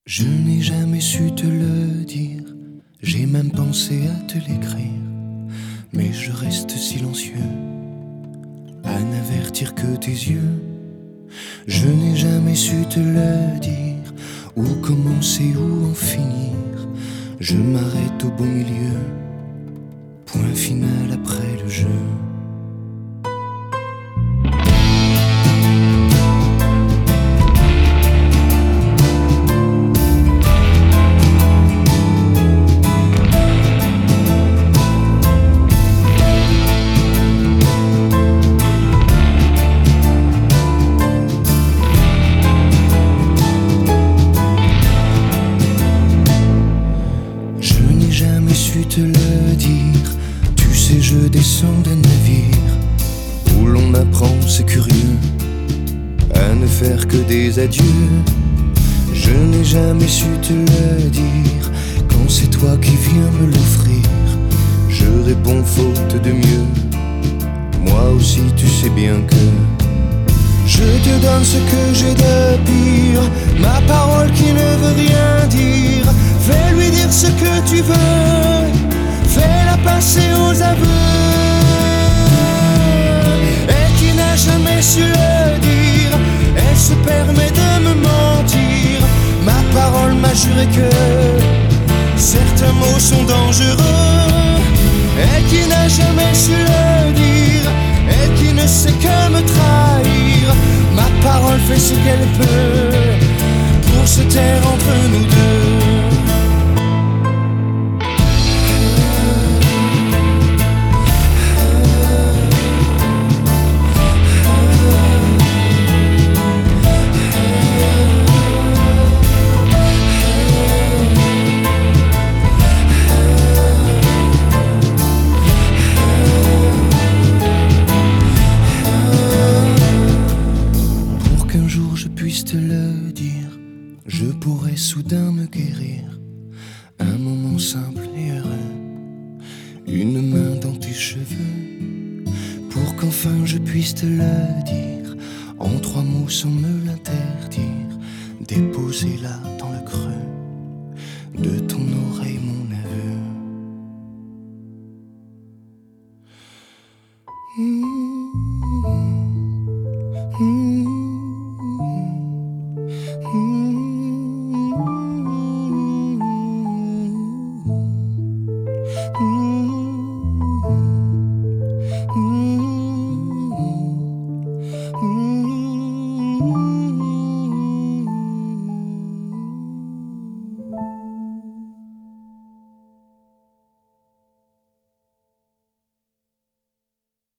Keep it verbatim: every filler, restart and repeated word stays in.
Je n'ai jamais su te le dire, j'ai même pensé à te l'écrire, mais je reste silencieux, à n'avertir que tes yeux. Je n'ai jamais su te le dire, où commencer, où en finir. Je m'arrête au bon milieu, point final après le jeu. Te le dire, tu sais je descends d'un navire où l'on apprend, c'est curieux, à ne faire que des adieux. Je n'ai jamais su te le dire, quand c'est toi qui viens me l'offrir, je réponds faute de mieux. Moi aussi tu sais bien que je te donne ce que j'ai de pire, ma parole qui ne veut rien dire. Fais-lui dire ce que tu veux, fais-la passer aux aveux. Elle qui n'a jamais su le dire, elle se permet de me mentir. Ma parole m'a juré que certains mots sont dangereux. Elle qui n'a jamais su le dire, elle qui ne sait que me trahir. Ma parole fait ce qu'elle peut pour se taire entre nous deux. Te le dire, je pourrais soudain me guérir. Un moment simple et heureux, une main dans tes cheveux, pour qu'enfin je puisse te le dire, en trois mots sans me l'interdire, déposer là dans le creux de ton